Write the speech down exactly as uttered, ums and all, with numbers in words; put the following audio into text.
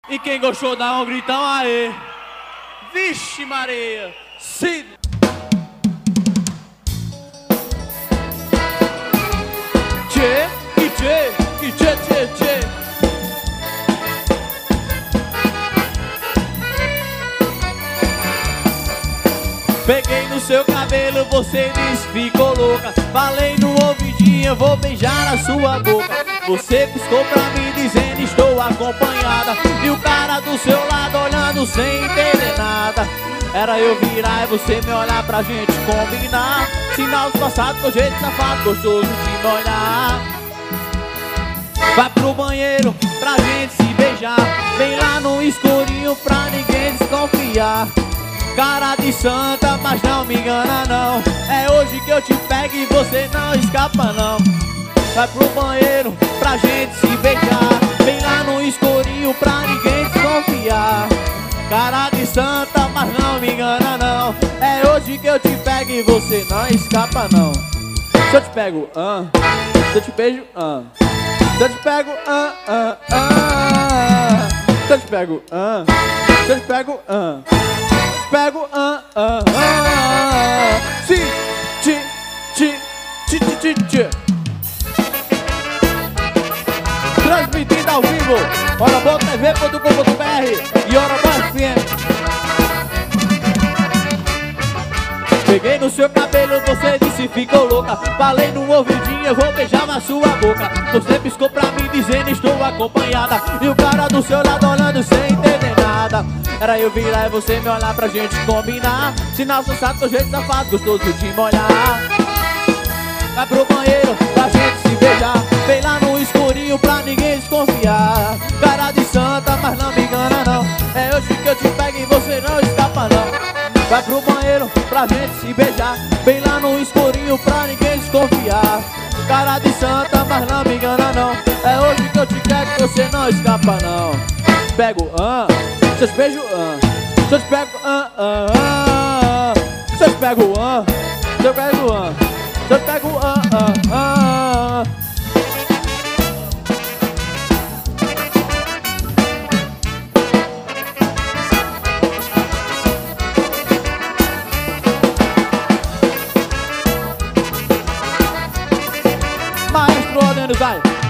E quem gostou dá um gritão aí. Vixe Maria. Se... Tchê, e tchê, e tchê, tchê, tchê. Peguei no seu cabelo, você disse ficou louca. Falei no ouvidinho, vou beijar a sua boca. Você piscou pra mim dizendo estou acompanhada. E o cara do seu lado olhando sem entender nada. Era eu virar e você me olhar pra gente combinar. Sinal do passado, com jeito safado, gostoso de me olhar. Vai pro banheiro pra gente se beijar. Vem lá no escurinho pra ninguém desconfiar. Cara de santa, mas não me engana não. É hoje que eu te pego e você não escapa não. Vai pro banheiro pra gente se beijar. Vem lá no escurinho pra ninguém desconfiar. Cara de santa, mas não me engana não. É hoje que eu te pego e você não escapa não. Se eu te pego, ah, se eu te beijo, ah, se eu te pego, ah, ah, ah, se eu te pego, ah, se eu te pego, ah, pego, ah, ah, ah, si, ti, ti, ti, ti, ti, ti. Transmitindo ao vivo, orobó T V ponto com ponto B R e Orobó F M. Peguei no seu cabelo, você disse ficou louca. Falei no ouvidinho, eu vou beijar na sua boca. Você piscou pra mim dizendo estou acompanhada. E o cara do seu lado olhando sem entender nada. Era eu virar e você me olhar pra gente combinar. Sinal sensato, com jeito safado, gostoso de molhar. Vai pro banheiro pra gente se beijar. Vem lá no escurinho pra ninguém desconfiar. Cara de santa, mas não me engana não. É hoje que eu te pego e você não escapa não. Vai pro banheiro pra gente se beijar. Vem lá no escurinho pra ninguém desconfiar. Cara de santa, mas não me engana não. É hoje que eu te quero e você não escapa não. Pego, ah, se eu te beijo, ah, se eu te pego, ah, ah, ah, se eu te pego, ah, se eu pego, ah, se eu te pego, ah, ah, ah. Maestro Orlando, vai.